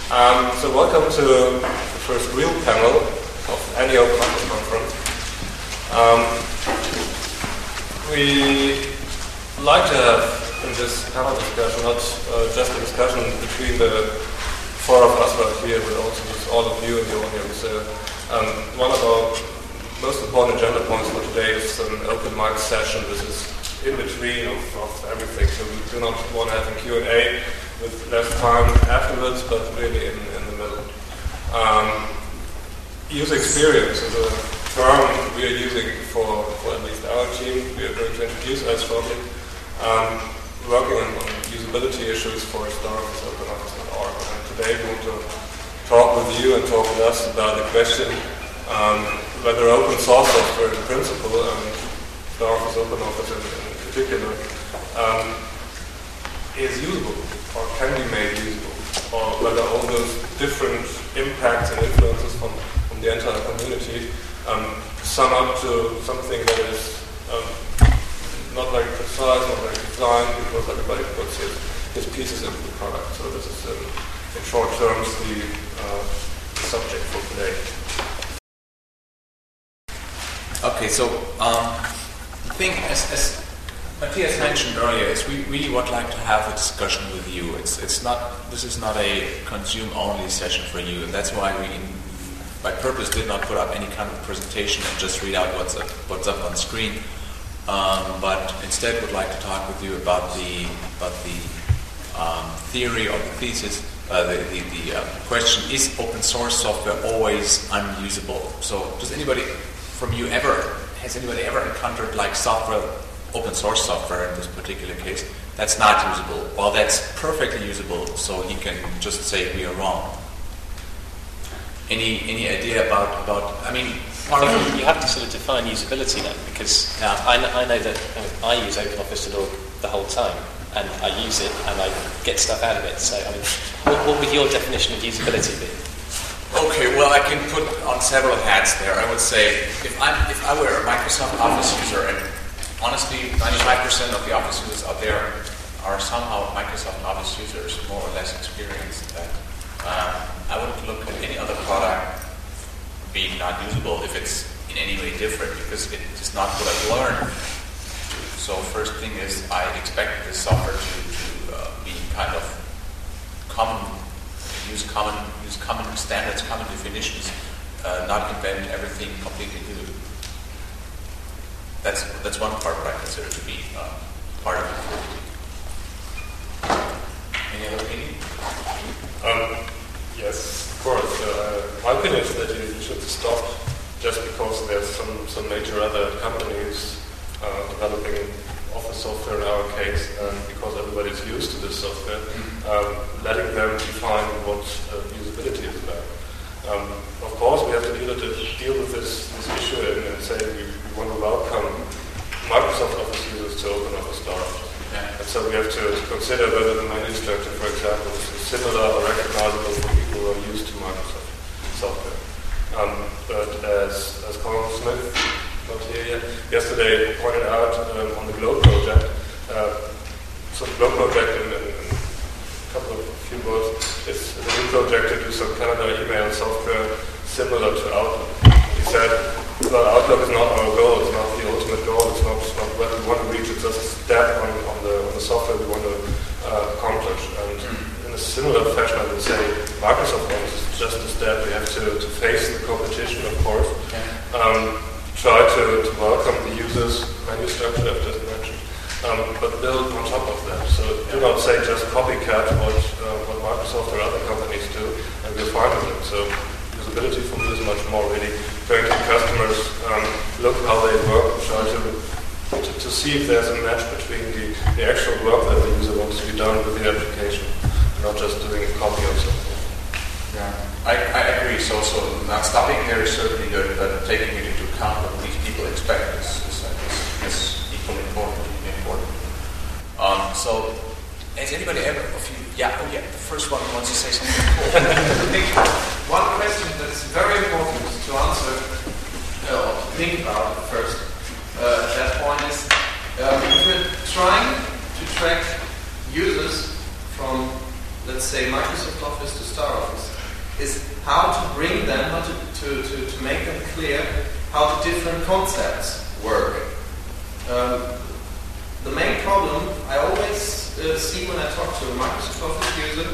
So welcome to the first real panel of any Open Office conference. We like to have in this panel discussion not just a discussion between the four of us right here, but also with all of you in the audience. One of our most important agenda points for today is an open mic session. This is in between of everything, so we do not want to have a Q&A with less time afterwards, but really in the middle. User experience is a term we are using for at least our team. We are going to introduce us shortly. Working on usability issues for StarOffice OpenOffice.org. And today we want to talk with you and talk with us about the question whether open source software in principle, and StarOffice OpenOffice in particular, is usable or can be made usable, or whether all those different impacts and influences from the entire community sum up to something that is not very precise, not very defined, because everybody puts his pieces into the product. So this is, in short terms, the subject for today. Okay, so the thing, as Matthias mentioned earlier, is we really would like to have a discussion with you. This is not a consume-only session for you, and that's why we, by purpose, did not put up any kind of presentation and just read out what's up on screen. But instead would like to talk with you about the theory or the thesis. The question: is open source software always unusable? So, has anybody ever encountered like open source software in this particular case that's not usable? Well, that's perfectly usable. So he can just say we are wrong. Any idea about? I mean. You have to sort of define usability then, because I know that I use OpenOffice.org the whole time, and I use it and I get stuff out of it. So, I mean, what would your definition of usability be? Okay, well, I can put on several hats there. I would say if I were a Microsoft Office user, and honestly, 95% of the Office users out there are somehow Microsoft Office users, more or less experienced. I wouldn't look at any other product being not usable if it's in any way different, because it is not what I've learned. So first thing is I expect this software to be kind of common, use common standards, common definitions, not invent everything completely new. That's one part what I consider to be part of it. Any other opinion? Yes, of course. My opinion is that you should stop just because there's some major other companies developing Office software in our case, and because everybody's used to this software, letting them define what usability is about. Of course, we have to deal with this issue and say we want to welcome Microsoft Office users to OpenOffice StarOffice. And so we have to consider whether the menu structure, for example, is similar or recognizable for people who are used to Microsoft software. But as Colin Smith, not here yet, yesterday pointed out on the Glow project, so the Glow project in a few words is a new project to do some calendar email software similar to Outlook. He said, well, Outlook is not our goal, it's not the ultimate goal, it's not where we want to reach, it's just a step on the software we want to accomplish. And in a similar fashion, I would say Microsoft Office is just a step. We have to face the competition, of course, try to welcome the users' menu structure I've just mentioned, but build on top of that. So do not say just copycat what Microsoft or other companies do, and we're fine with it. So usability for me is much more really going to customers, look how they work, try to see if there's a match between the actual work that the user wants to be done with the application, and not just doing a copy of something. Yeah, I agree. So not stopping there is certainly good, but taking it into account what these people expect is equally important. So, has anybody ever of you? The first one wants to say something. One question that's very important to answer or to think about first at that point is if we're trying to track users from let's say, Microsoft Office to Star Office is how to bring them, how to make them clear how the different concepts work. The main problem I always see when I talk to a Microsoft Office user,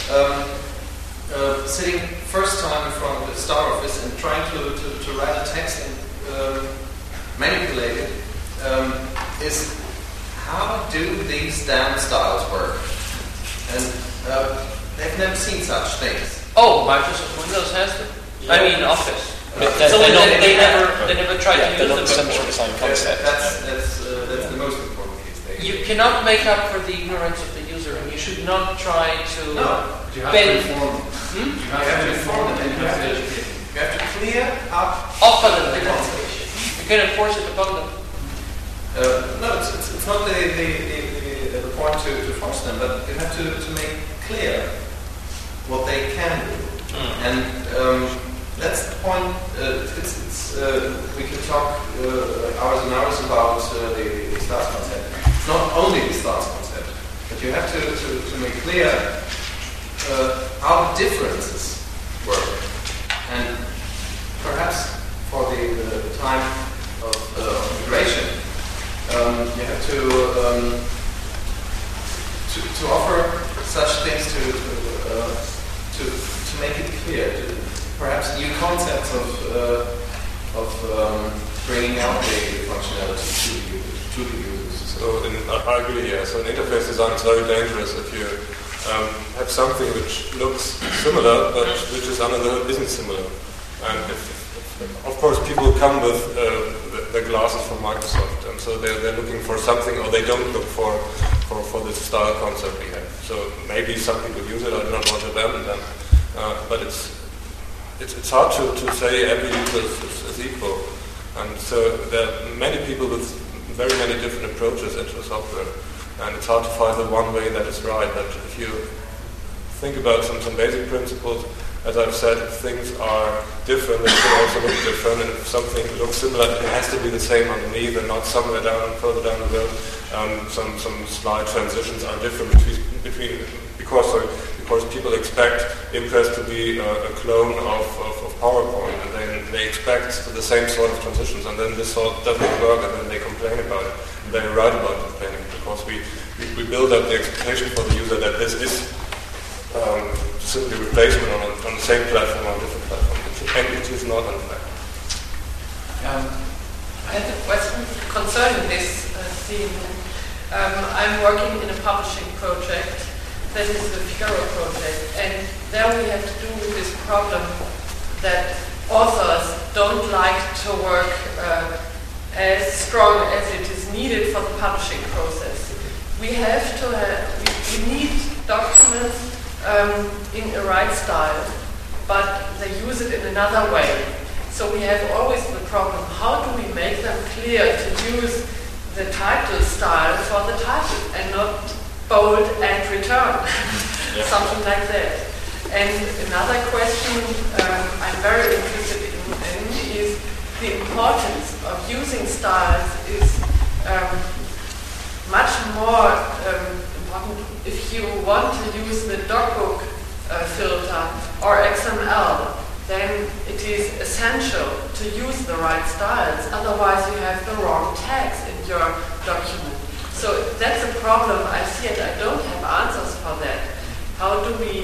sitting first time in front of the Star Office and trying to write a text and manipulate it, is how do these damn styles work? And they've never seen such things. Oh, Microsoft Windows has them. Yeah. I mean Office. But So they they're never tried to use they're them not before. central design concept. That's the most important piece. You cannot make up for the ignorance of the user, and you should not try to You have bend. to inform them. You have to inform them, and you have to educate them. You have to clear up. Offer them the concept. You cannot force it upon them. No, it's not the point to force them, but you have to make clear what they can do. And that's the point. We can talk hours and hours about the stars concept. It's not only the stars concept, but you have to make clear how the differences work. And perhaps for the time of migration, you have to offer such things to make it clear, perhaps new concepts of bringing out the functionality to the users. So I agree, yeah. So an interface design is very dangerous if you have something which looks similar, but which is under the hood isn't similar. And of course, people come with the glasses from Microsoft, and so they're looking for something, or they don't look for this style concept we have. So maybe some people use it. I do not want to abandon them, but it's hard to say every user is equal, and so there are many people with very many different approaches into software, and it's hard to find the one way that is right. But if you think about some basic principles, as I've said, if things are different, they should also look different, and if something looks similar, it has to be the same underneath and not somewhere further down the road. Some slide transitions are different because people expect Impress to be a clone of PowerPoint, and then they expect the same sort of transitions, and then this sort doesn't work, and then they complain about it. And they write about complaining because we build up the expectation for the user that this is simply replacement on the same platform or a different platform, and it is not in fact. I have a question concerning this theme. I'm working in a publishing project that is the Figaro project, and there we have to do with this problem that authors don't like to work as strong as it is needed for the publishing process. We have to we need documents in a right style, but they use it in another way. So we have always the problem, how do we make them clear to use the title style for the title and not bold and return, something like that. And another question I'm very interested in is the importance of using styles is much more important if you want to use the DocBook filter or XML. Then it is essential to use the right styles, otherwise you have the wrong tags in your document. So that's a problem I see, and I don't have answers for that. How do we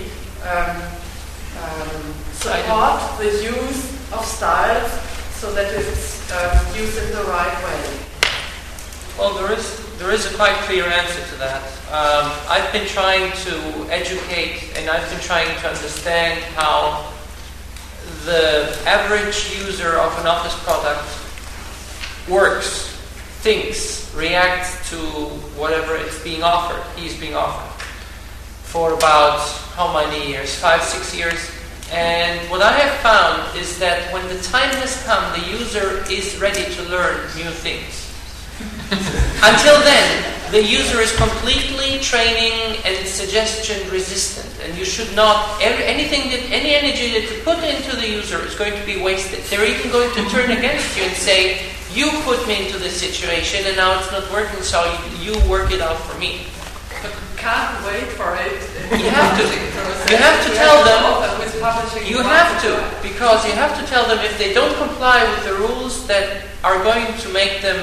support the use of styles so that it's used in the right way? Well, there is a quite clear answer to that. I've been trying to educate, and I've been trying to understand how the average user of an Office product works, thinks, reacts to whatever it's being offered, he's being offered, for about how many years? 5, 6 years. And what I have found is that when the time has come, the user is ready to learn new things. Until then, the user is completely training and suggestion resistant, and you should not, any energy that you put into the user is going to be wasted. They're even going to turn against you and say, you put me into this situation and now it's not working, so you work it out for me. can't wait for it. You have to. You have to tell them. With publishing. You have to, because you have to tell them if they don't comply with the rules that are going to make them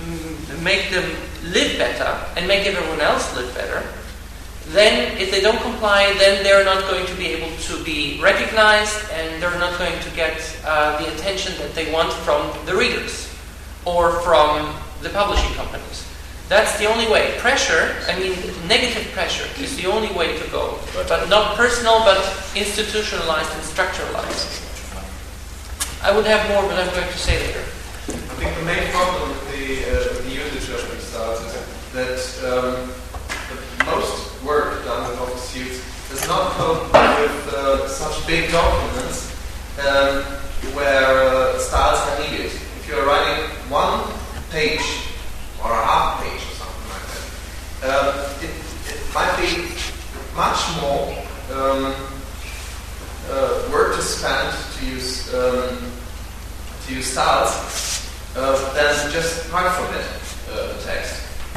live better and make everyone else live better. Then, if they don't comply, then they're not going to be able to be recognized, and they're not going to get the attention that they want from the readers or from the publishing companies. That's the only way. Pressure, negative pressure is the only way to go. But not personal, but institutionalized and structuralized. I would have more, but I'm going to say later. I think the main problem with the usage of these styles is that the most work done with Office Suites does not come with such big documents where styles are needed. If you're writing one page or a half page or something like that, it might be much more work to spend to use styles than just microformat text.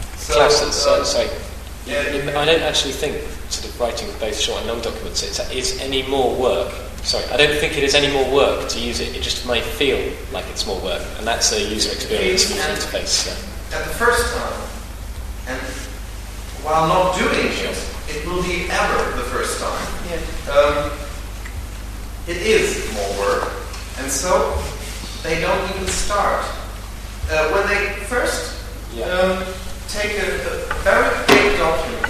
I don't actually think sort of writing both short and long documents is any more work. I don't think it is any more work to use it. It just may feel like it's more work, and that's a user experience interface. At the first time, and while not doing it will be ever the first time. Yeah. It is more work, and so they don't even start. When they first take a very big document,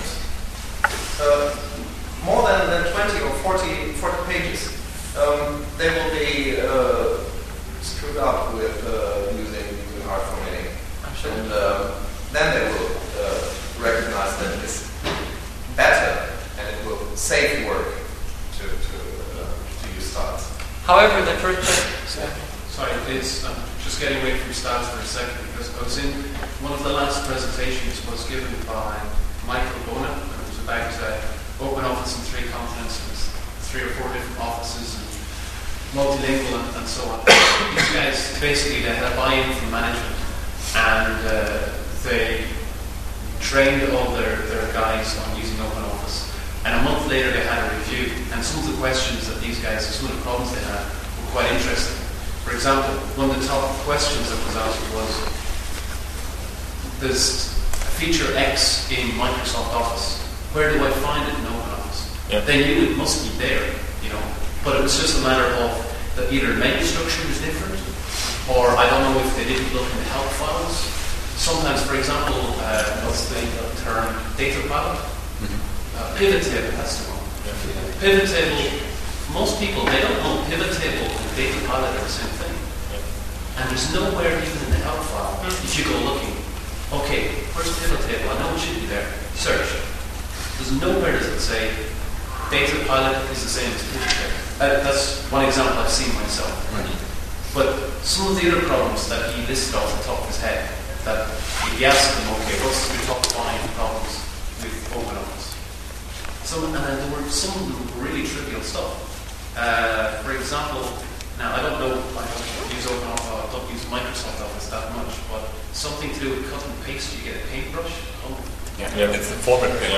more than 20 or 40 pages, they will be screwed up with using hard formatting. And then they will recognize that it's better and it will save work to use styles. However, the first Sorry, I'm just getting away from styles for a second, because I was in one of the last presentations was given by Michael Bona, and it was about open office in 3 continents, and 3 or 4 different offices, and multilingual and so on. These guys basically they had a buy-in from management, and they trained all their guys on using open office. And a month later they had a review, and some of the questions that these guys, some of the problems they had were quite interesting. For example, one of the top questions that was asked was, there's a feature X in Microsoft Office. Where do I find it in OpenOffice? Yeah. They knew it must be there, but it was just a matter of that either menu structure was different, or I don't know if they didn't look in the help files. Sometimes, for example, what's the term? Data palette? Pivot table has to go. Yeah. Pivot table, most people, they don't know pivot table and data palette are the same thing. Yeah. And there's nowhere even in the help file, if you go looking, okay, where's pivot table? I know it should be there. Search. There's nowhere does it say data palette is the same as pivot table. That's one example I've seen myself. Right. But some of the other problems that he listed off the top of his head, that if you ask them, okay, what's the top 5 problems with OpenOffice? Some of them were really trivial stuff. For example, now I don't use OpenOffice, I don't use Microsoft Office that much, but something to do with cut and paste, you get a paintbrush. Yeah, it's the format thing.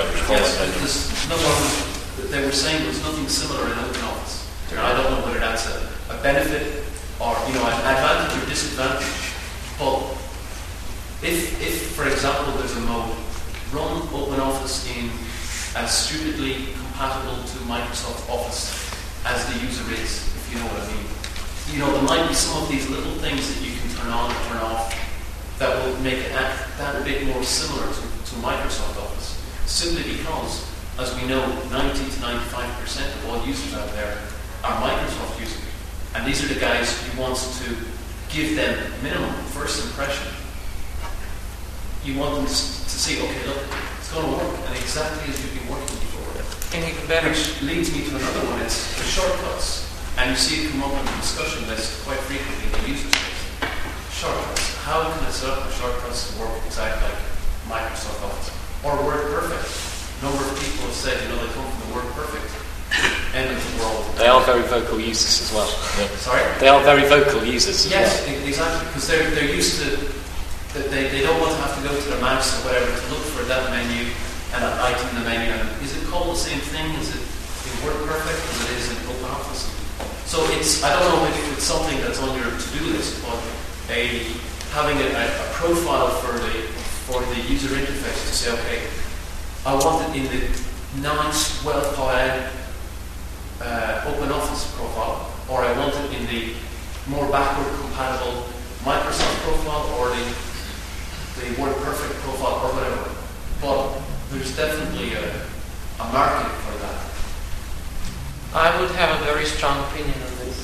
They were saying there's nothing similar in OpenOffice. I don't know whether that's a benefit or an advantage or disadvantage. But if for example there's a mode, run OpenOffice in as stupidly compatible to Microsoft Office as the user is, if you know what I mean. There might be some of these little things that you can turn on and turn off that will make it that a bit more similar to Microsoft Office, simply because, as we know, 90 to 95% of all users out there are Microsoft users. And these are the guys who want to give them minimum first impression. You want them to see, okay, look, it's going to work, and exactly as you've been working before. And even better. Which leads me to another one, it's the shortcuts. And you see it come up in the discussion list quite frequently in the user space. Shortcuts. How can I set up my shortcuts to work exactly like Microsoft Office? Or WordPerfect. A number of people have said, they come from the WordPerfect end of the world. They are very vocal users as well. Yeah. Sorry? They are very vocal users as well. Yes, exactly. Because they're used to, they don't want to have to go to their mouse or whatever to look for that menu. and IT in the menu. And is it called the same thing? Is it in WordPerfect as it is in OpenOffice? So I don't know if it's something that's on your to-do list, but having a profile for the user interface to say, okay, I want it in the nice, well thought out OpenOffice profile, or I want it in the more backward compatible Microsoft profile, or the WordPerfect profile, or whatever. But there's definitely a market for that. I would have a very strong opinion on this.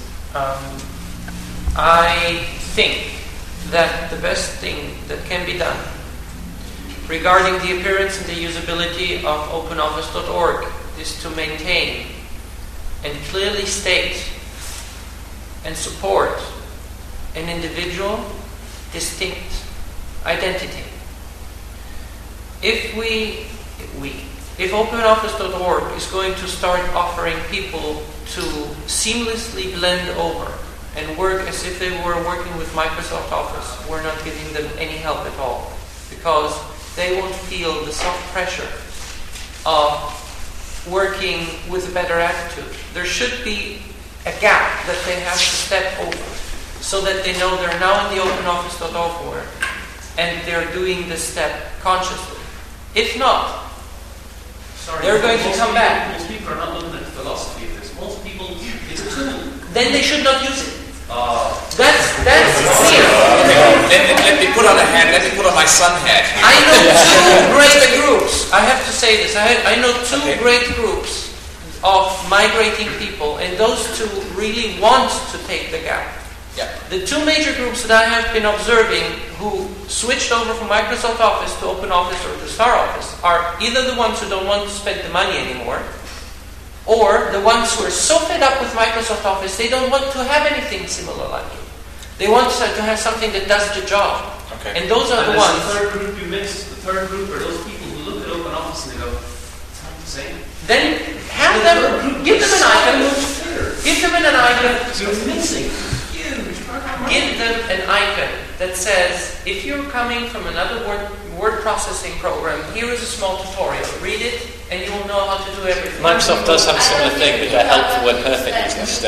I think that the best thing that can be done regarding the appearance and the usability of OpenOffice.org is to maintain and clearly state and support an individual, distinct identity. If OpenOffice.org is going to start offering people to seamlessly blend over and work as if they were working with Microsoft Office, we're not giving them any help at all, because they won't feel the soft pressure of working with a better attitude. There should be a gap that they have to step over so that they know they're now in the OpenOffice.org and they're doing this step consciously. If not, they're going to come back. Most people are not looking at the philosophy of this. Most people, it's a tool. Then they should not use it. That's clear. Let me put on a hat. Let me put on my sun hat. I know two great groups. I have to say this. I know two great groups of migrating people, and those two really want to take the gap. Yeah. The two major groups that I have been observing who switched over from Microsoft Office to OpenOffice or to StarOffice are either the ones who don't want to spend the money anymore, or the ones who are so fed up with Microsoft Office they don't want to have anything similar like it. They want to have something that does the job. Okay. And those are the ones. The third group you missed. The third group are those people who look at OpenOffice and they go, it's not the same. Then have them, give them an icon. Give them an icon. You're missing. Give them an icon that says, if you're coming from another word processing program, here is a small tutorial. Read it, and you will know how to do everything. Microsoft does have a similar thing, but they're helpful when perfect users still.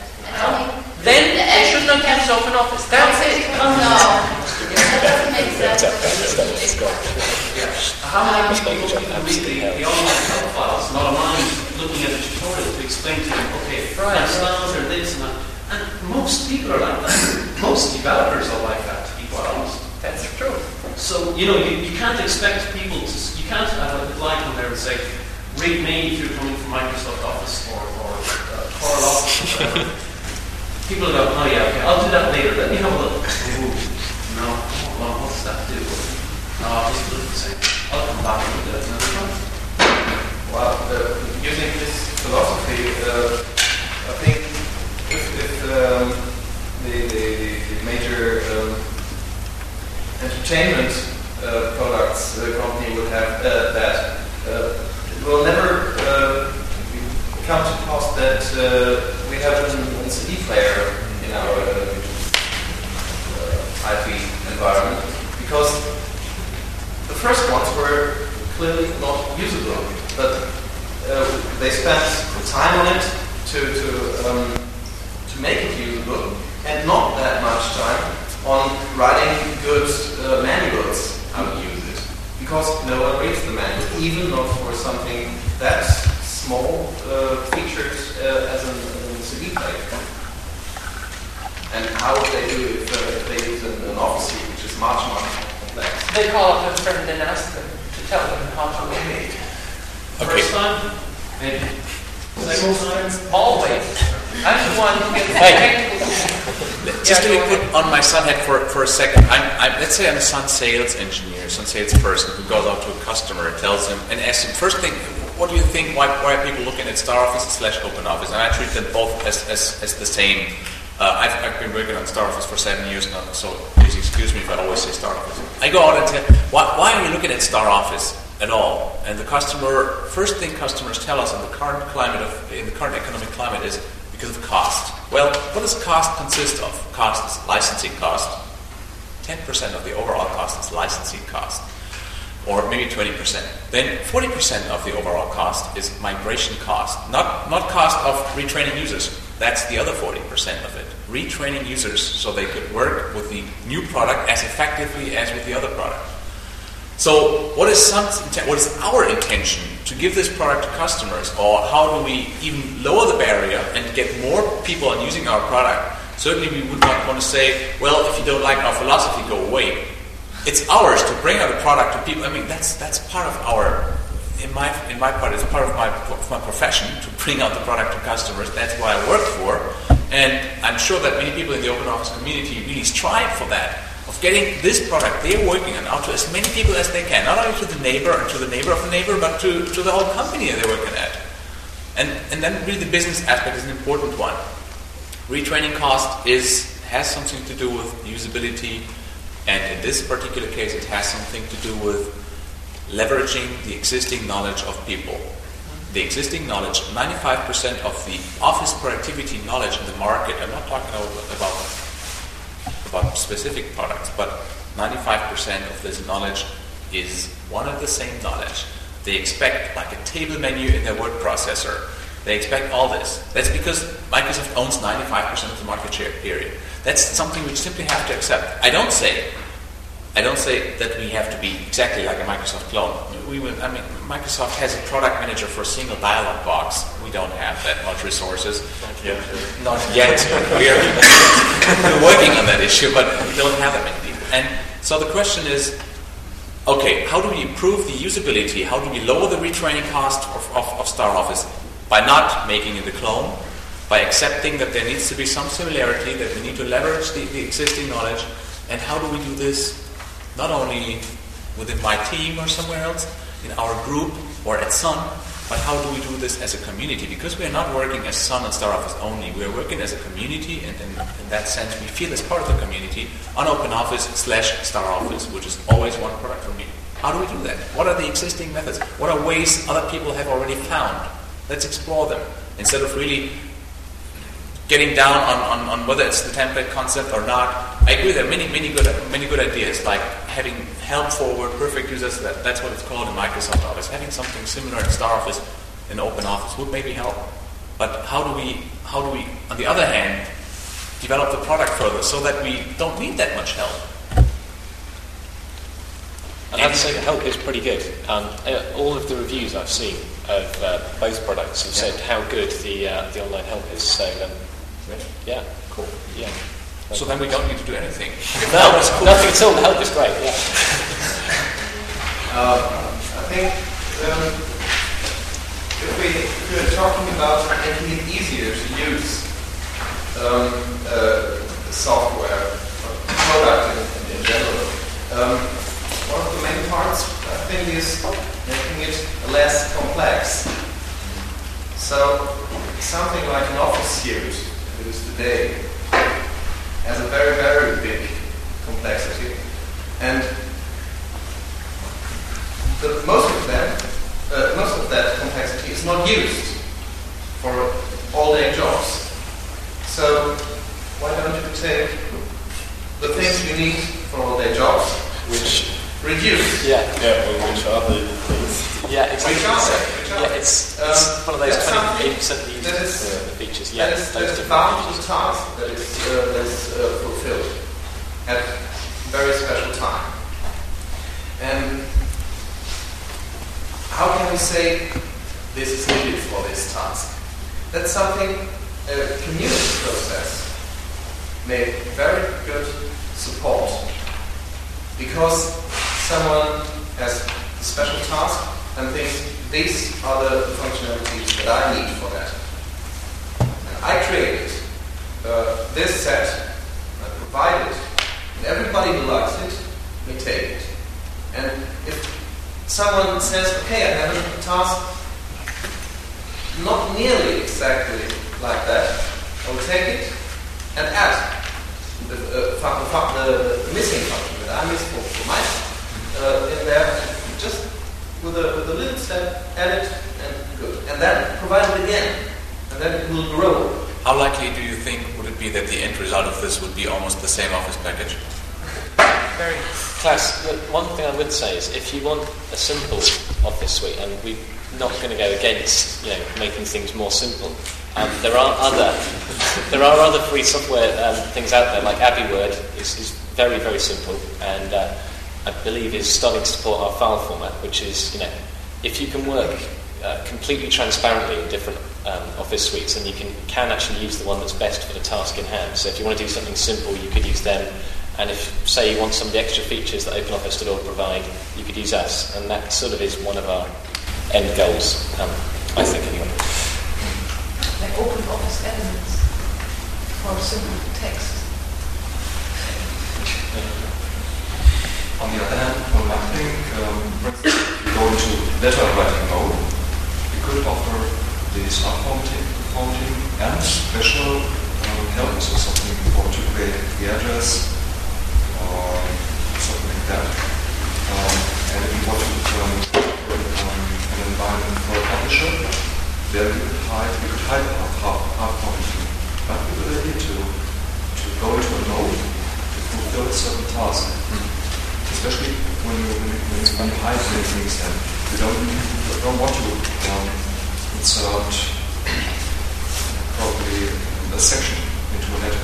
Then they should not use OpenOffice. That's it. No, that doesn't make sense. How many people read the online help files, not mind looking at the tutorial to explain to them, okay, styles are this and that. And most people are like that. Most developers are like that, to be quite honest. That's true. So, you can't expect people to, you can't have a line on there and say, read me if you're coming from Microsoft Office or Coral Office or whatever. People go, oh yeah, okay, I'll do that later. Let me have a look. Ooh, no, well, what's that do? No, just look the same. I'll come back and do that another time. Well, using this philosophy, I think if the major entertainment products company would have that, it will never come to pass that we have a CD player in our IP environment, because the first ones were clearly not usable, but they spent time on it to make it usable, and not that much time on writing good manuals how to use it, because no one reads the manual, even not for something that small featured as a CD player. And how would they do it if they use an Office suite, which is much more complex? They call up a friend and ask them to tell them how to make it. First time? Maybe. Second time? Always. I'm the one who gets the technical. Just let me put on my sun hat for a second. Let's say I'm a Sun sales engineer, Sun salesperson who goes out to a customer and tells him and asks him, first thing, what do you think? Why are people looking at StarOffice / OpenOffice? And I treat them both as the same. I've been working on StarOffice for 7 years now, so please excuse me if I always say StarOffice. I go out and tell, why are you looking at StarOffice at all? And the customer, first thing customers tell us in the current economic climate is because of cost. Well, what does cost consist of? Cost is licensing cost. 10% of the overall cost is licensing cost. or maybe 20%. Then 40% of the overall cost is migration cost, not cost of retraining users. That's the other 40% of it. Retraining users so they could work with the new product as effectively as with the other product. So what is our intention to give this product to customers, or how do we even lower the barrier and get more people on using our product? Certainly we would not want to say, well, if you don't like our philosophy, go away. It's ours to bring out a product to people. I mean, that's part of our, in my part, it's part of my profession to bring out the product to customers. That's why I work for. And I'm sure that many people in the open office community really strive for that, of getting this product they're working on out to as many people as they can, not only to the neighbor and to the neighbor of the neighbor, but to the whole company that they're working at. And then really the business aspect is an important one. Retraining cost has something to do with usability, and in this particular case it has something to do with leveraging the existing knowledge of people. The existing knowledge, 95% of the office productivity knowledge in the market, I'm not talking about specific products, but 95% of this knowledge is one and the same knowledge. They expect like a table menu in their word processor. They expect all this. That's because Microsoft owns 95% of the market share, period. That's something we simply have to accept. I don't say that we have to be exactly like a Microsoft clone. Microsoft has a product manager for a single dialog box. We don't have that much resources. Not yet. We're working on that issue, but we don't have that many people. And so the question is, okay, how do we improve the usability? How do we lower the retraining cost of Star Office? By not making it a clone, by accepting that there needs to be some similarity, that we need to leverage the existing knowledge. And how do we do this? Not only within my team or somewhere else, in our group or at Sun, but how do we do this as a community? Because we are not working as Sun and Star Office only. We are working as a community, and in that sense, we feel as part of the community on OpenOffice/Star Office, which is always one product for me. How do we do that? What are the existing methods? What are ways other people have already found? Let's explore them instead of really getting down on whether it's the template concept or not. I agree there are many good ideas, like having help for WordPerfect users. That's what it's called in Microsoft Office. Having something similar in Star Office, in Open Office, would maybe help. But how do we, on the other hand, develop the product further so that we don't need that much help? And I'd say the help is pretty good. All of the reviews I've seen of both products have said how good the online help is. So, yeah. Cool. Yeah. So then we don't need to do anything. No, cool. Nothing at all. The help is great. Yeah. I think if we're talking about making it easier to use software, product in general, one of the main parts, I think, is making it less complex. So something like an Office suite, it is today, has a very, very big complexity. And most of that complexity is not used for all-day jobs. So why don't you take the things you need for all-day jobs, which reduce? Which are the things? Yeah, exactly. Which are it's one of those 28% of the features. That is a boundless task that is fulfilled at a very special time. And how can we say this is needed for this task? That's something a community process may very good support, because someone has a special task and thinks these are the functionalities that I need for that. And I created this set, I provide it, and everybody who likes it may take it. And if someone says, okay, I have a task not nearly exactly like that, I will take it and add the missing function that I miss for myself in there, and just with a little step, add it, and good. And then provide it again, and then it will grow. How likely do you think would it be that the end result of this would be almost the same Office package? Very. Class, look, one thing I would say is if you want a simple office suite, and we're not going to go against making things more simple, there are other free software things out there, like AbiWord is very, very simple, and I believe is starting to support our file format, which is, if you can work completely transparently in different office suites, and you can actually use the one that's best for the task in hand. So if you want to do something simple, you could use them. And if, say, you want some of the extra features that OpenOffice.org provide, you could use us. And that sort of is one of our end goals, I think, anyway. Like OpenOffice elements for simple text. On the other hand, I think, for instance, if you go into letter writing mode, you could offer the smart formatting and special help, so something to create the address or something like that. And if you want to an environment for a publisher, then you could hide half formatting. But a good idea to go into a mode to fulfill a certain task. Especially when you hide many things, then you don't want to insert probably a section into a letter.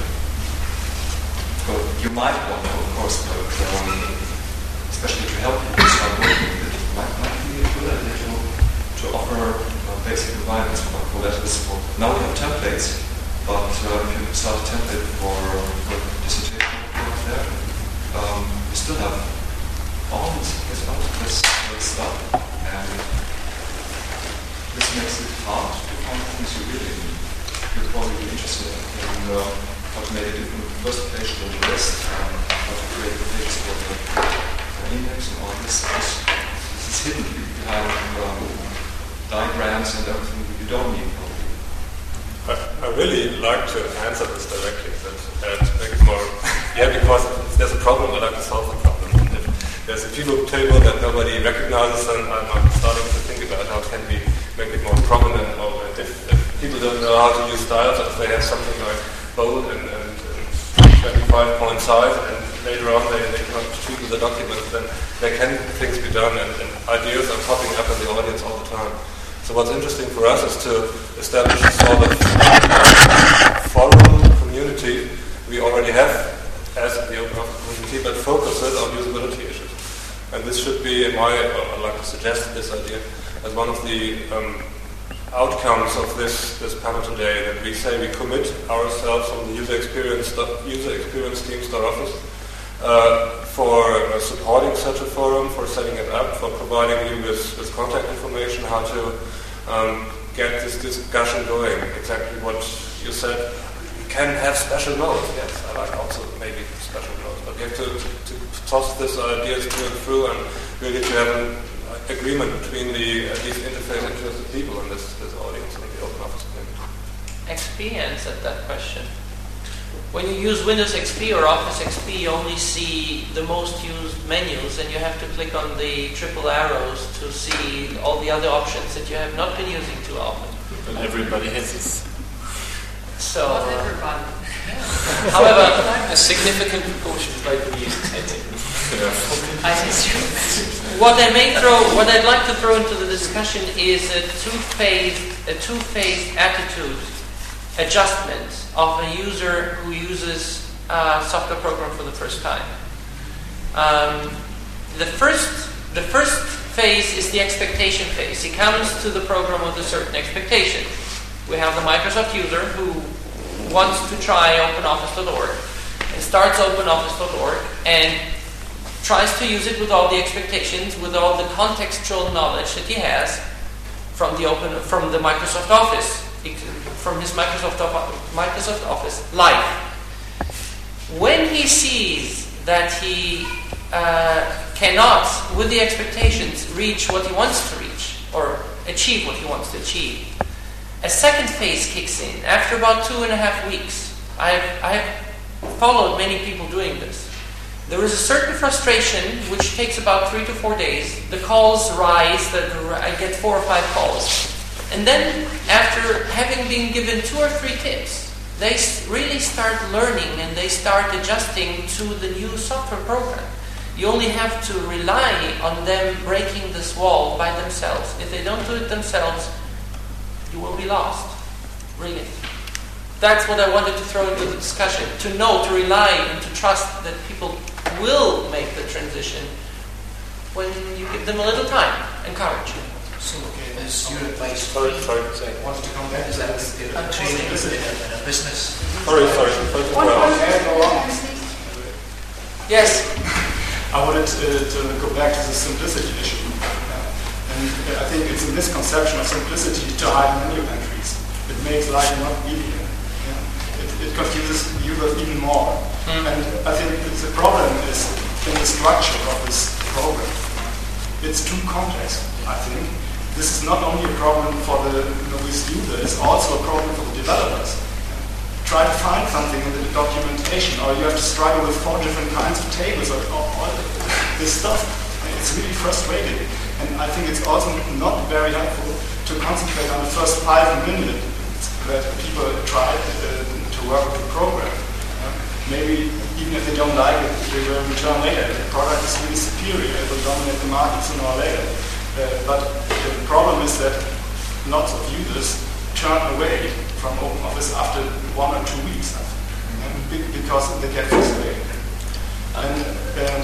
So you might want to, of course, but especially to help people start working with it, might be a good idea to offer basic environments for letters. Now we have templates, but if you start a template for dissertation there, you still have all this stuff, and this makes it hard to find things you really need. You're probably interested in how to make a different first page than the rest, how to create the pages for the index and all this. This is hidden behind diagrams and everything that you don't need. I really like to answer this directly and make it more, because there's a problem, I like to solve the problem. There's a pivot table that nobody recognizes, and I'm starting to think about how can we make it more prominent, or if people don't know how to use styles, if they have something like bold and 25-point size, and later on they cannot treat with the document, then there can things be done, and ideas are popping up in the audience all the time. So what's interesting for us is to establish a sort of forum community we already have as the OpenOffice community, but focus it on usability issues. And this should be, I'd like to suggest this idea as one of the outcomes of this panel today, that we say we commit ourselves from the user experience team.office for supporting such a forum, for setting it up, for providing you with contact information, how to get this discussion going. Exactly what you said. You can have special notes. Yes, I like also maybe special notes, but you have to toss this ideas through and really to have an agreement between at least interface interested people in this audience and the OpenOffice community. XP answered that question. When you use Windows XP or Office XP, you only see the most used menus, and you have to click on the triple arrows to see all the other options that you have not been using too often. And everybody has this. So, Not everybody. however, A significant proportion of local users hate it. what I'd like to throw into the discussion is a two-phase attitude adjustment of a user who uses a software program for the first time. The first phase is the expectation phase. He comes to the program with a certain expectation. We have the Microsoft user who wants to try OpenOffice.org and starts OpenOffice.org and tries to use it with all the expectations, with all the contextual knowledge that he has from the Microsoft Office, from his Microsoft Office live. When he sees that he cannot, with the expectations, reach what he wants to reach or achieve what he wants to achieve, a second phase kicks in. After about 2.5 weeks, I have followed many people doing this. There is a certain frustration which takes about 3 to 4 days. The calls rise, I get 4 or 5 calls. And then, after having been given 2 or 3 tips, they really start learning and they start adjusting to the new software program. You only have to rely on them breaking this wall by themselves. If they don't do it themselves, you will be lost. Really. That's what I wanted to throw into the discussion. To know, to rely, and to trust that people will make the transition when you give them a little time and courage. So, okay, this unit-based Sorry. wants to come back to that. A change in a business. Sorry. Yes. I wanted to go back to the simplicity issue. And I think it's a misconception of simplicity to hide menu entries. It makes life not easier. It confuses users even more. And I think the problem is in the structure of this program. It's too complex, I think. This is not only a problem for the novice user, it's also a problem for the developers. Try to find something in the documentation, or you have to struggle with 4 different kinds of tables, or all this stuff. It's really frustrating. And I think it's also not very helpful to concentrate on the first 5 minutes that people try to work with the program. Maybe even if they don't like it, they will return later. The product is really superior, it will dominate the market sooner or later. But the problem is that lots of users turn away from OpenOffice after 1 or 2 weeks, because they get frustrated. And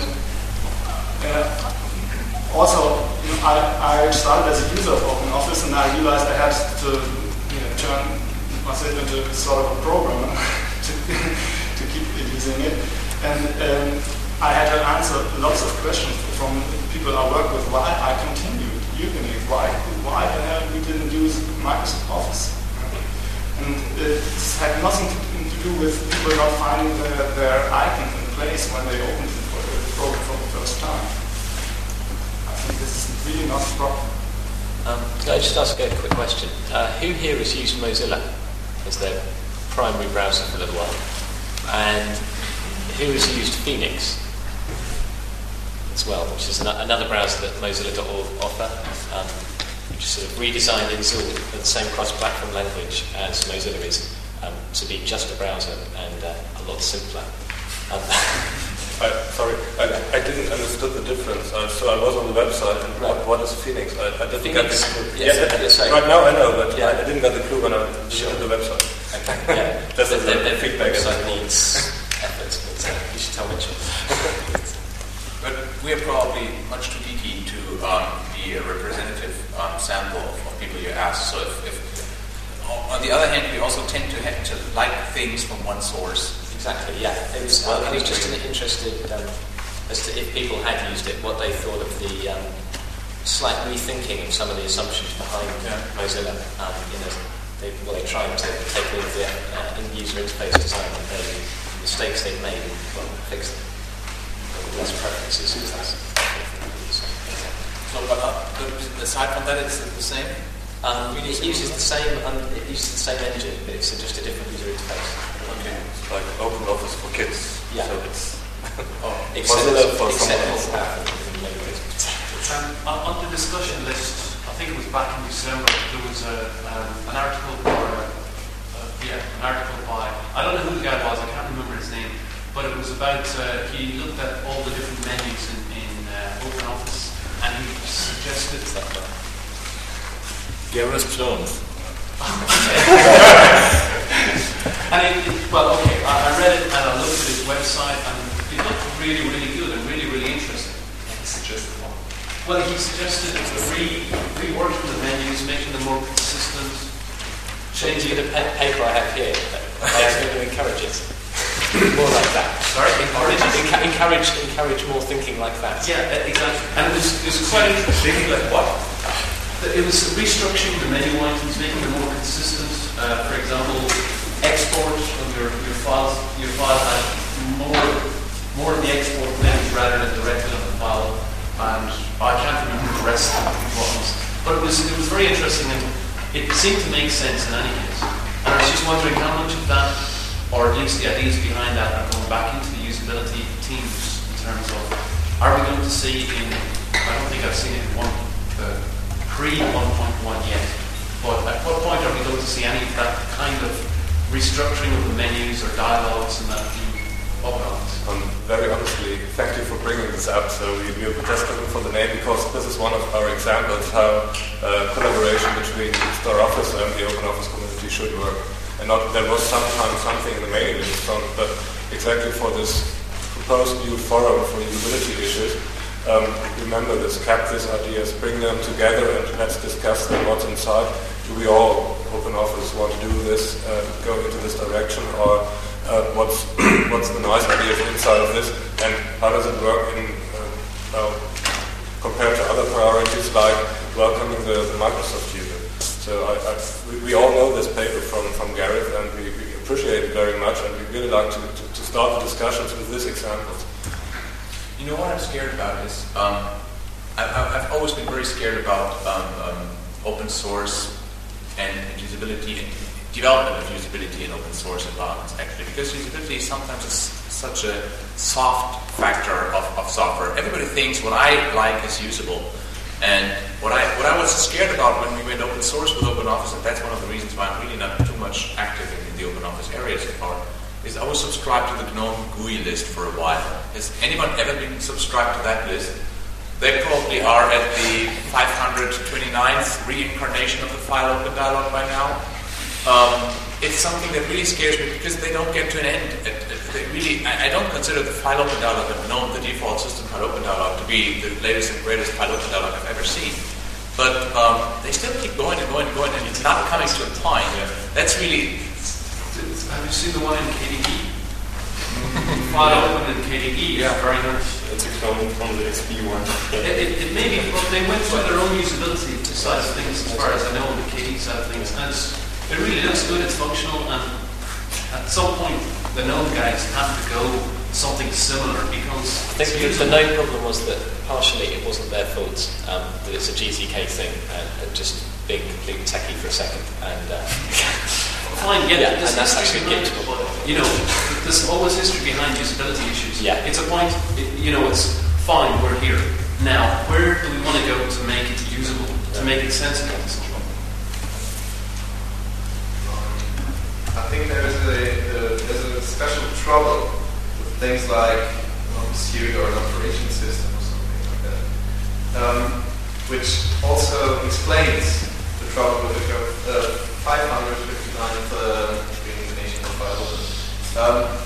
also, I started as a user of OpenOffice, and I realized I had to turn myself into sort of a programmer to keep using it. And I had to answer lots of questions from people I work with why I continued using it, why the hell we didn't use Microsoft Office. And it had nothing to do with people not finding their icon in place when they opened the program for the first time. I think this is really not a problem. Can I just ask a quick question? Who here has used Mozilla as their primary browser for a little while? And who has used Phoenix as well, which is another browser that Mozilla.org offer, which is sort of redesigned in Zool with the same cross-platform language as Mozilla is, to be just a browser and a lot simpler. Sorry, I didn't understand the difference. So I was on the website, and what is Phoenix? I didn't get the clue. Yes, right now I know, but I didn't get the clue when I visited the website. Okay, yeah. Just their feedback. Website needs efforts, but you should tell Mitchell. But we're probably much too geeky to be a representative sample of people you ask. So if on the other hand, we also tend to have to like things from one source. Exactly, yeah. I was just interested as to if people had used it, what they thought of the slight rethinking of some of the assumptions behind Mozilla. They tried to take all of the user interface design and the mistakes they've made and fix them. Less preferences. So, but aside from that, it's the same. It uses the same engine, but it's just a different user interface. Okay, it's like OpenOffice for kids. Yeah. So it's Mozilla for on the discussion list, I think it was back in December. There was an article by I don't know who the guy was. I can't remember his name. But it was about, he looked at all the different menus in OpenOffice, and he suggested that. Gareth Jones. And I read it and I looked at his website, and it looked really, really good and really, really interesting. He suggested one. Well, he suggested reworking the menus, making them more consistent, changing the paper I have here. I was going to encourage it. More like that. Sorry? Encourage more thinking like that. Yeah, exactly. And it was quite interesting. Thinking like what? It was restructuring the menu items, making them more consistent. For example, export of your files. Your file had more of the export menus rather than directly on the file. And I can't remember the rest of the ones. But it was very interesting, and it seemed to make sense in any case. And I was just wondering how much of that, or at least the ideas behind that, are going back into the usability teams in terms of, are we going to see I don't think I've seen it in pre-1.1 yet, but at what point are we going to see any of that kind of restructuring of the menus or dialogues and that in OpenOffice? Very honestly, thank you for bringing this up. So we were just looking for the name because this is one of our examples how collaboration between StarOffice and the Open Office community should work. And there was sometimes something in the mailing list, but exactly for this proposed new forum for usability issues, remember this, cap these ideas, bring them together and let's discuss them, what's inside. Do we all, Open Office, want to do this, go into this direction, or what's the nice ideas inside of this, and how does it work in compared to other priorities like welcoming the Microsoft user. So we all know this paper from Gareth, and we appreciate it very much, and we really like to start the discussions with these examples. You know what I'm scared about is I've always been very scared about open source and usability and development of usability in open source environments, actually, because usability sometimes is such a soft factor of software. Everybody thinks what I like is usable, and what I was scared about when we went open source with OpenOffice, and that's one of the reasons why I'm really not too much active in the OpenOffice area so far, is I was subscribed to the GNOME GUI list for a while. Has anyone ever been subscribed to that list? They probably are at the 529th reincarnation of the file open dialog by now. It's something that really scares me because they don't get to an end. I don't consider the file open dialog of GNOME, the default system file open dialog, to be the latest and greatest file open dialog I've ever seen. But they still keep going and going and going, and it's not coming to a point. That's really... Have you seen the one in KDE? File open in KDE is very nice. It's a clone from the XP one. It may be, but they went through their own usability side of things, as far as I know, on the KDE side of things, and it really looks good, it's functional, and at some point the GNOME guys have to go something similar because... I think the known problem was that partially it wasn't their fault, that it's a GTK thing, and just being completely techie for a second, and... Fine, yeah, and that's actually behind, you know, there's always history behind usability issues. Yeah. It's a point, it's fine, we're here. Now, where do we want to go to make it usable, to make it sensible to someone? I think there's a special trouble with things like Siri or an operation system or something like that, which also explains the trouble with the 559th reincarnation of file open.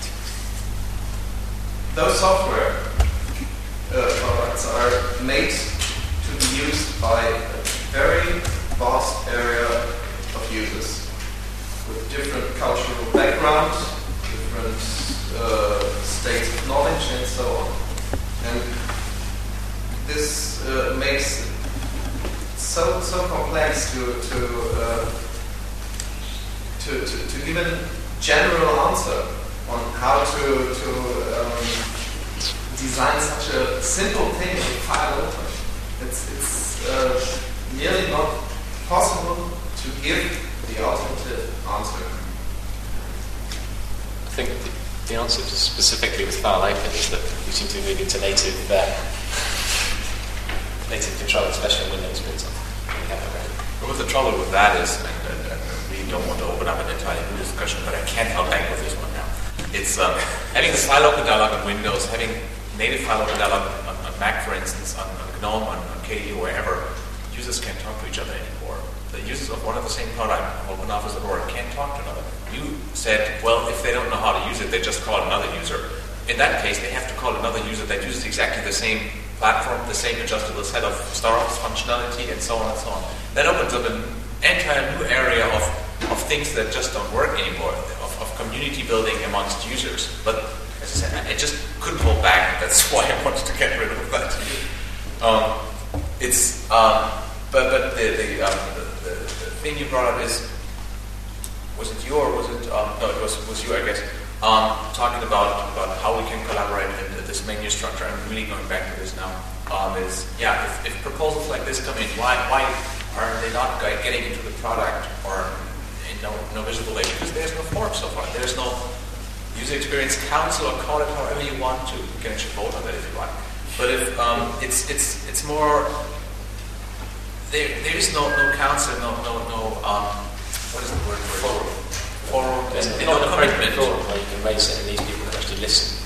Those software products are made to be used by a very vast area of users with different cultural backgrounds, different states of knowledge, and so on. And this makes it so complex to give a general answer on how to design such a simple thing in file open. It's nearly not possible to give the alternative answer. I think the answer specifically with file open is that we seem to be moving to native control, especially in Windows built on. But the trouble with that is, and we don't want to open up an entirely new discussion, but I can't help back with this one now. It's having this file open dialog on Windows, having native file open dialog on Mac, for instance, on GNOME, on KDE, wherever, users can't talk to each other anymore. The users of one of the same product, OpenOffice.org, can't talk to another. You said, well, if they don't know how to use it, they just call another user. In that case, they have to call another user that uses exactly the same platform, the same adjustable set of StarOffice functionality, and so on and so on. That opens up an entire new area of things that just don't work anymore, of community building amongst users. But as I said, I just couldn't hold back. That's why I wanted to get rid of that. But the thing you brought up is, was it you or was it no? It was you, I guess. Talking about how we can collaborate in this menu structure. I'm really going back to this now. If proposals like this come in, why are they not getting into the product or in no visible way? Because there's no forum so far. There's no user experience council, or call it however you want to. You can actually vote on that if you like. But if it's more, there is no council, no what is the word for it? Forum. There's not an appropriate forum where you can raise it and these people can actually listen.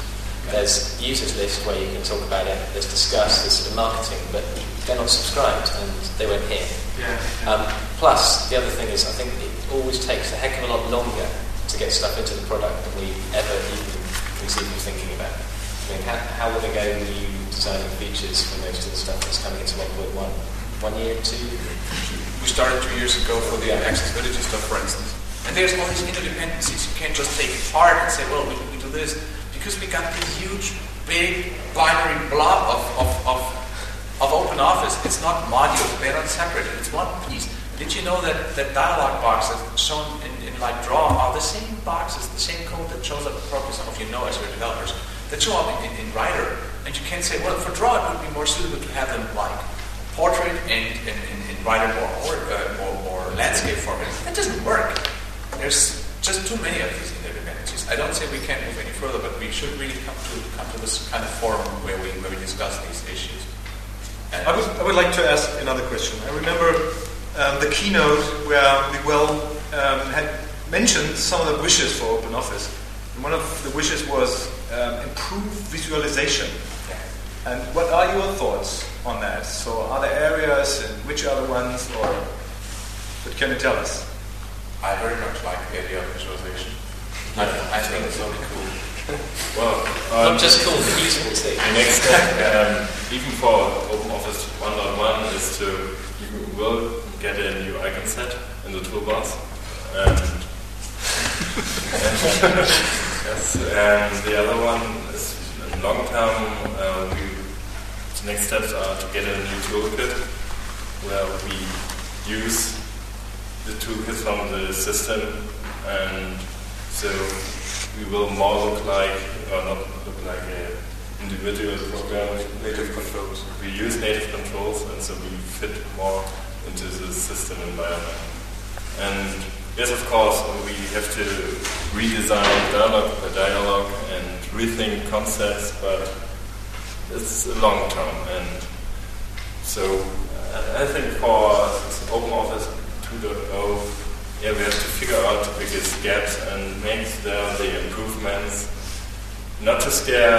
There's users list where you can talk about it, there's discuss, there's sort of marketing, but they're not subscribed and they won't hear. Plus, the other thing is, I think it always takes a heck of a lot longer to get stuff into the product than we ever even conceive of thinking about. I mean, how long ago were you designing features for most of the stuff that's coming into 1.1? 1 year, 2? We started 2 years ago for the accessibility stuff, for instance. And there's all these interdependencies. You can't just take it apart and say, well, we do this. Because we got this huge, big, binary blob of open office. It's not modules. They're not separated. It's one piece. Did you know that dialog boxes shown in like Draw are the same boxes, the same code that shows up, probably some of you know as your developers, that show up in Writer? And you can say, well, for Draw it would be more suitable to have them like portrait and in Writer or landscape format. That doesn't work. There's just too many of these interdependencies. I don't say we can't move any further, but we should really come to this kind of forum where we discuss these issues. And I would like to ask another question. I remember the keynote where Miguel had mentioned some of the wishes for OpenOffice. And one of the wishes was improved visualization. And what are your thoughts on that? So are there areas and which are the ones, or what can you tell us? I very much like the idea of visualization. I think it's really cool. Well, not just cool, but useful too. The next step, even for OpenOffice 1.1, is you will get a new icon set in the toolbars. Yes, and the other one is in long term. The next steps are to get a new toolkit where we use the toolkit from the system, and so we will more look like, or not look like an individual program. Native controls. We use native controls, and so we fit more into the system environment. And yes, of course, we have to redesign dialogue by dialogue and rethink concepts, but it's a long term. And so I think for OpenOffice 2.0, we have to figure out the biggest gaps and make there the improvements. Not to scare,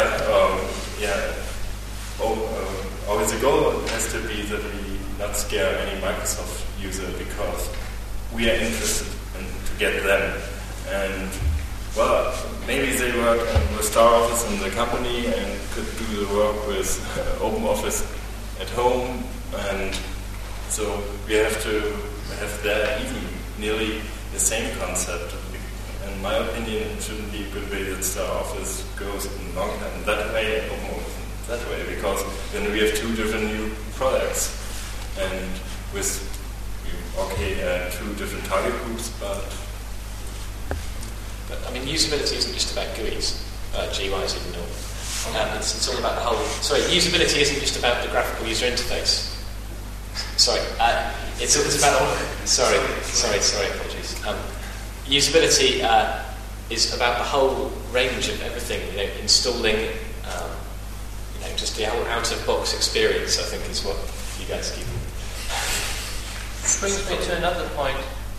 always the goal has to be that we not scare any Microsoft user, because we are interested to get them. And well, maybe they work with StarOffice in the company and could do the work with OpenOffice at home, and so we have to have there even nearly the same concept. In my opinion, it shouldn't be a good way that StarOffice goes in long term that way and OpenOffice that way, because then we have two different new products, and with two different target groups, but I mean, usability isn't just about GUIs, GUIs even more. It's all about the whole. Sorry, usability isn't just about the graphical user interface. Sorry, it's about. Sorry, apologies. Usability is about the whole range of everything. Installing, just the out-of-box experience. I think is what you guys keep. Brings me to another point.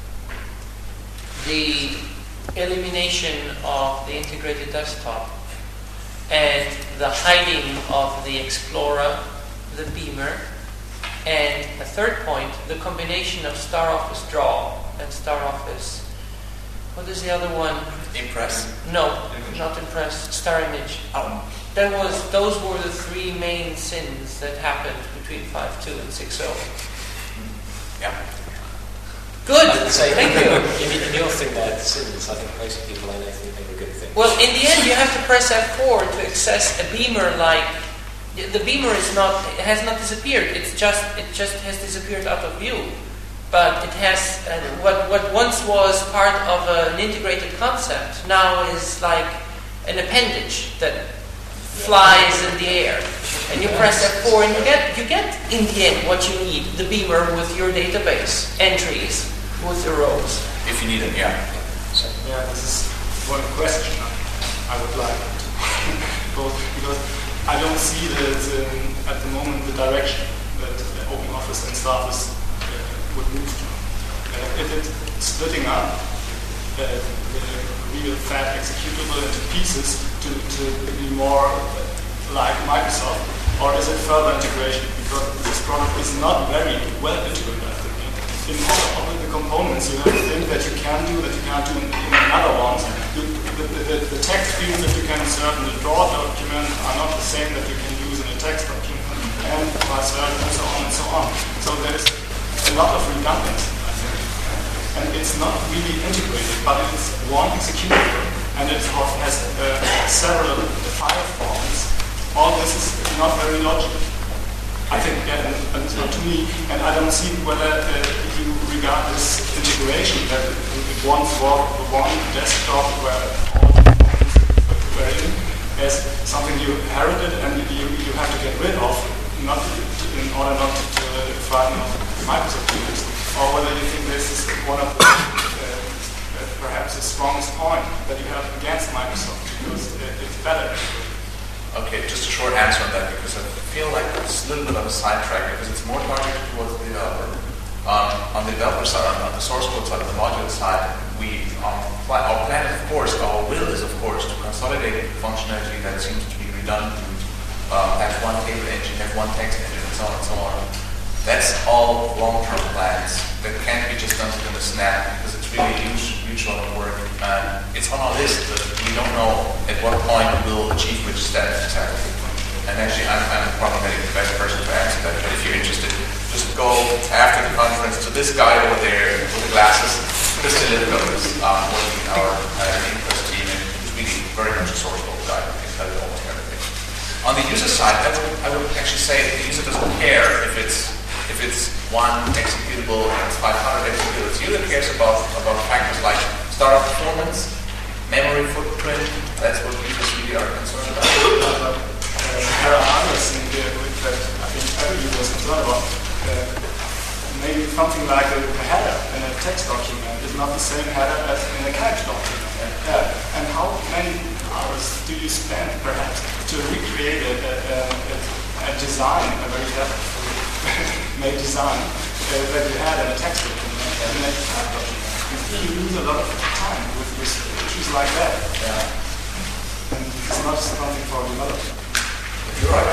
The elimination of the integrated desktop and the hiding of the Explorer, the Beamer, and a third point, the combination of StarOffice Draw and StarOffice. What is the other one? Impress? No, not Impress. StarImage. Those were the three main sins that happened between 5.2 and 6.0. Yeah. Good. Thank you. In your thing there, sins, I think most people I know think they're a good thing. Well, in the end, you have to press F4 to access a Beamer. Like the Beamer has not disappeared. It just has disappeared out of view. But it has what once was part of an integrated concept now is like an appendage that flies in the air. And you press F4 and you get in the end what you need, the Beamer with your database entries, with your rows. If you need them, yeah. So, this is one question I would like to because I don't see at the moment the direction that OpenOffice and StarOffice would move to. If it's splitting up, the real fat executable into pieces to be more like Microsoft, or is it further integration? Because this product is not very well integrated, I think. In all of the components, you have things that you can do that you can't do in other ones. The text fields that you can insert in the draw document are not the same that you can use in a text document, and vice versa, and so on and so on. So there's a lot of redundancy, I think. And it's not really integrated, but it's one executable, and it has several file forms. All this is not very logical. I think, and it's not to me, and I don't see whether you regard this integration that one desktop where all the components were in as something you inherited and you have to get rid of, not in order not to frighten Microsoft users, or whether you think this is one of the perhaps the strongest point that you have against Microsoft because it's better. Okay, just a short answer on that because I feel like it's a little bit of a sidetrack because it's more targeted towards the developer. On the developer side, on the source code side, on the module side, our plan, of course, our will is, of course, to consolidate functionality that seems to be redundant. Have one table engine, have one text engine, and so on and so on. That's all long-term plans that can't be just done in a snap because it's really a huge lot of work. It's on our list, but we don't know at what point we'll achieve which step exactly. And actually, I'm probably not the best person to answer that, but if you're interested, just go after the conference to this guy over there with the glasses. Christian Lidko is working our Inquest team, and he's really very much a source code guy. He can tell you almost everything. On the user side, I would actually say the user doesn't care if it's one executable and it's 500 executables. The user cares about factors like startup performance, memory footprint. That's what users really are concerned about. There are others in here that I think every user is concerned about. Maybe something like a header in a text document is not the same header as in a character document. And how many hours do you spend perhaps to recreate a design, a very made design that you had in a text document and in a character document? You lose a lot of time with issues like that. And it's not something for developers. You're right.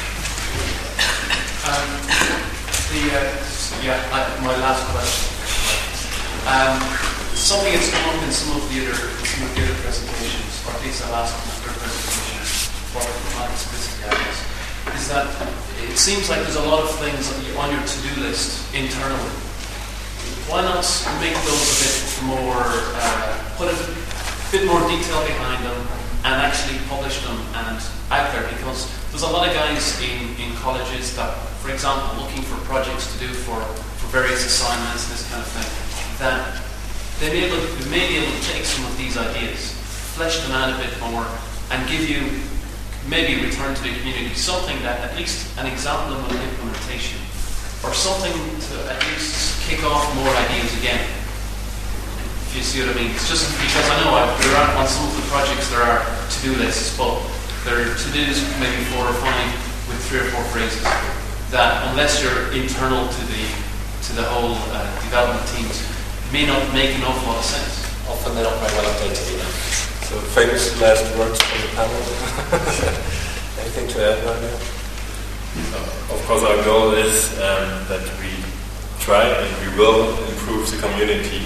My last question. Something that's come up in some of the other presentations, or at least the last other presentations, for my explicit areas, is that it seems like there's a lot of things on your to-do list internally. Why not make those a bit more, put a bit more detail behind them, and actually publish them and out there? Because there's a lot of guys in colleges that, for example, looking for projects to do for various assignments, this kind of thing, that they may be able to take some of these ideas, flesh them out a bit more, and give you maybe return to the community something that at least an example of an implementation, or something to at least kick off more ideas again. If you see what I mean? It's just because I know there are on some of the projects there are to-do lists, but there are to-dos maybe 4 or 5 with 3 or 4 phrases that unless you're internal to the whole development teams, may not make an awful lot of sense. Often they're not very well updated either. So famous last words from the panel. Anything to add right now? Of course, our goal is that we try and we will improve the community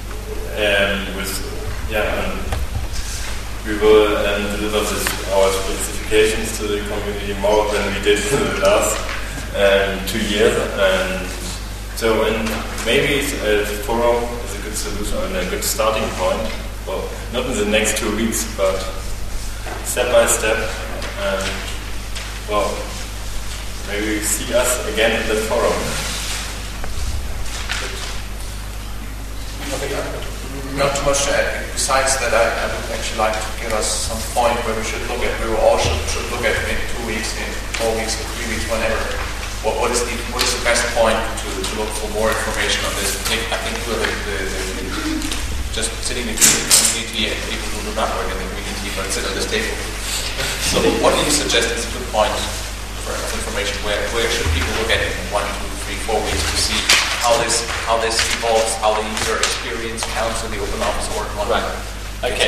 we will deliver our specifications to the community more than we did in the last 2 years. And maybe a forum is a good solution and a good starting point. Well, not in the next 2 weeks, but step by step. And maybe see us again in the forum. Not too much to add. Besides that, I would actually like to give us some point where we should look at. We all should look at in 2 weeks, in 4 weeks, in 3 weeks, whenever. What is the best point to look for more information on this? I think we're just sitting in the community and people who do not work in the community but sit on this table. So what do you suggest is a good point for information? Where should people look at it in 1, 2, 3, 4 weeks to see how this evolves, how the user experience counts in the open office or one? Right. Okay.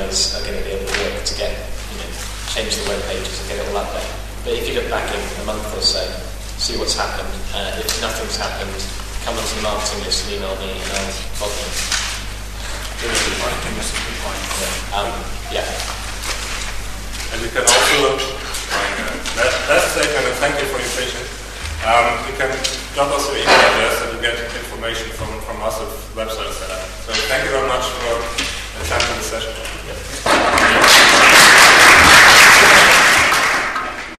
designers are going to be able to work to get, change the web pages and get it all up there. But if you look back in a month or so, see what's happened. If nothing's happened, come onto the marketing list and email me and I'll bother you. Yeah. And you can also, last statement, and thank you for your patience. You can drop us your email address and you get information from us of websites set up. So thank you very much for